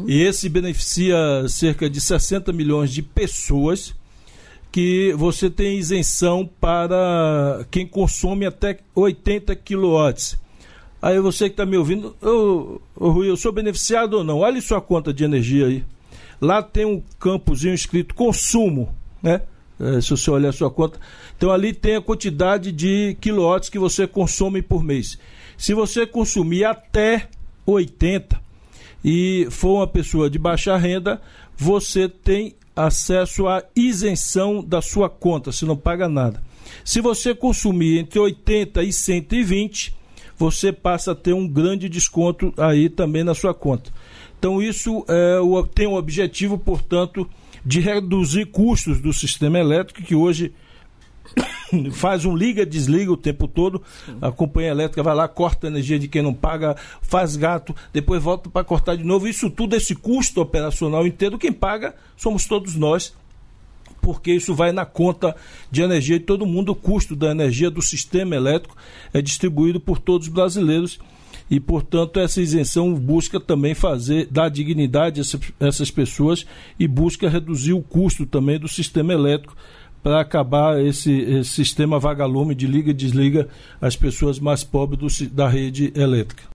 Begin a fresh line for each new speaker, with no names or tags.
E esse beneficia cerca de 60 milhões de pessoas, que você tem isenção para quem consome até 80 quilowatts. Aí você que está me ouvindo, Rui, eu sou beneficiado ou não? Olha sua conta de energia aí. Lá tem um campozinho escrito consumo, né? Se você olhar a sua conta. Então ali tem a quantidade de quilowatts que você consome por mês. Se você consumir até 80 e for uma pessoa de baixa renda, você tem acesso à isenção da sua conta, você não paga nada. Se você consumir entre 80 e 120, você passa a ter um grande desconto aí também na sua conta. Então isso tem o objetivo, portanto, de reduzir custos do sistema elétrico, que hoje faz um liga-desliga o tempo todo. A companhia elétrica vai lá, corta a energia de quem não paga, faz gato, depois volta para cortar de novo. Isso tudo, esse custo operacional inteiro, quem paga somos todos nós, porque isso vai na conta de energia de todo mundo. O custo da energia do sistema elétrico é distribuído por todos os brasileiros e, portanto, essa isenção busca também dar dignidade a essas pessoas e busca reduzir o custo também do sistema elétrico para acabar esse sistema vagalume de liga e desliga as pessoas mais pobres da rede elétrica.